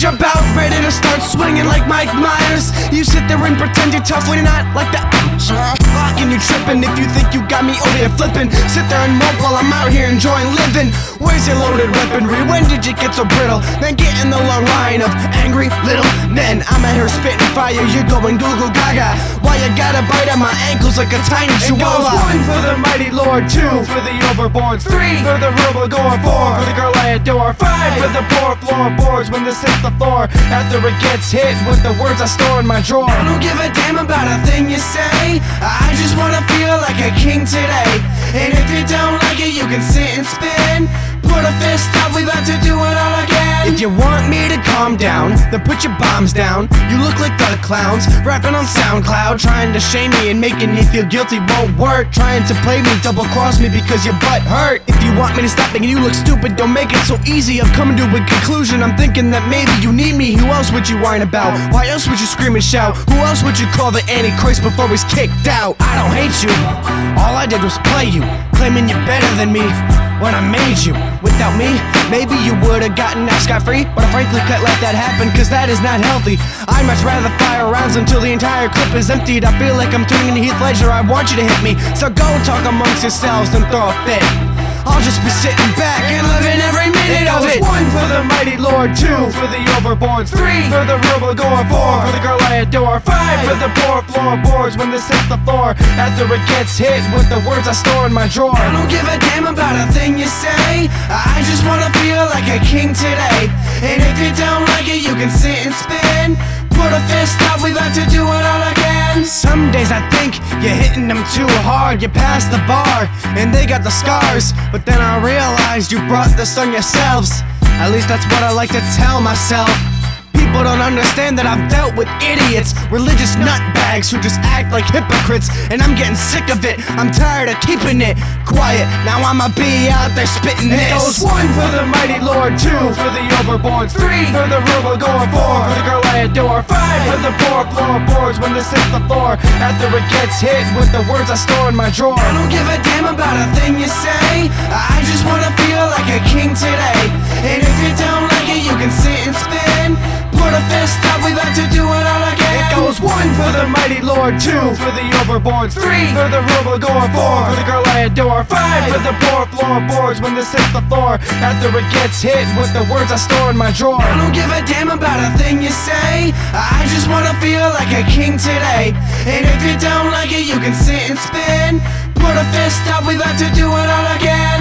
about ready to start swinging like Mike Myers. You sit there and pretend you're tough when you're not like that. And you tripping if you think you got me over here flipping. Sit there and mope while I'm out here enjoying living. Where's your loaded weaponry? When did you get so brittle? Then get in the long line of angry little men. I'm out here spitting fire, you're going Google Gaga. Why you gotta bite at my ankles like a tiny chihuahua? 1 for the mighty Lord, 2 for the overboards, 3 for the rebel going, 4 for the girl I adore, 5 for the poor floorboards when this hits the floor. After it gets hit with the words I store in my drawer. I don't give a damn about a thing you say. I just wanna feel like a king today. And if you don't like it, you can sit and spin. Put a fist up, we about to do it all again. If you want me to calm down, then put your bombs down. You look like the clowns, rapping on SoundCloud. Trying to shame me and making me feel guilty won't work. Trying to play me, double cross me because your butt hurt. If you want me to stop making you look stupid, don't make it so easy. I'm coming to a conclusion, I'm thinking that maybe you need me. Who else would you whine about? Why else would you scream and shout? Who else would you call the Antichrist before he's kicked out? I don't hate you, all I did was play you, claiming you're better than me when I made you. Without me, maybe you would've gotten out scot-free, but I frankly can't let that happen, cause that is not healthy. I'd much rather fire rounds until the entire clip is emptied. I feel like I'm turning into Heath Ledger, I want you to hit me. So go talk amongst yourselves and throw a fit. I'll just be sitting back and living every minute of it. 1 for the mighty Lord, 2 for the overboards, 3 for the rebel going, 4 for the girl I adore, 5 for the poor floorboards when this hits the floor. After it gets hit with the words I store in my drawer. I don't give a damn about a thing you say. I just wanna feel like a king today. And if you don't like it, you can sit and spin. Put a fist up, we about to do it all again. Some days I think you're hitting them too hard. You passed the bar, and they got the scars. But then I realized you brought this on yourselves. At least that's what I like to tell myself. People don't understand that I've dealt with idiots, religious nutbags who just act like hypocrites. And I'm getting sick of it, I'm tired of keeping it quiet. Now I'ma be out there spitting this. It goes 1 for the mighty Lord, 2 for the overboards, 3 for the rebel going, 4 for the girl I adore, 5 for the poor floorboards when this hits the floor. After it gets hit with the words I store in my drawer. I don't give a damn about a thing you say. I just wanna feel like a king today. And if you don't like it, you can sit and spin. Put a fist up, we about to do it all again. It goes 1 for the mighty Lord, 2 for the overboards, 3 for the rebel going, 4 for the girl I adore, 5 for the poor floorboards when this hits the floor. After it gets hit with the words I store in my drawer. I don't give a damn about a thing you say. I just wanna feel like a king today. And if you don't like it, you can sit and spin. Put a fist up, we about to do it all again.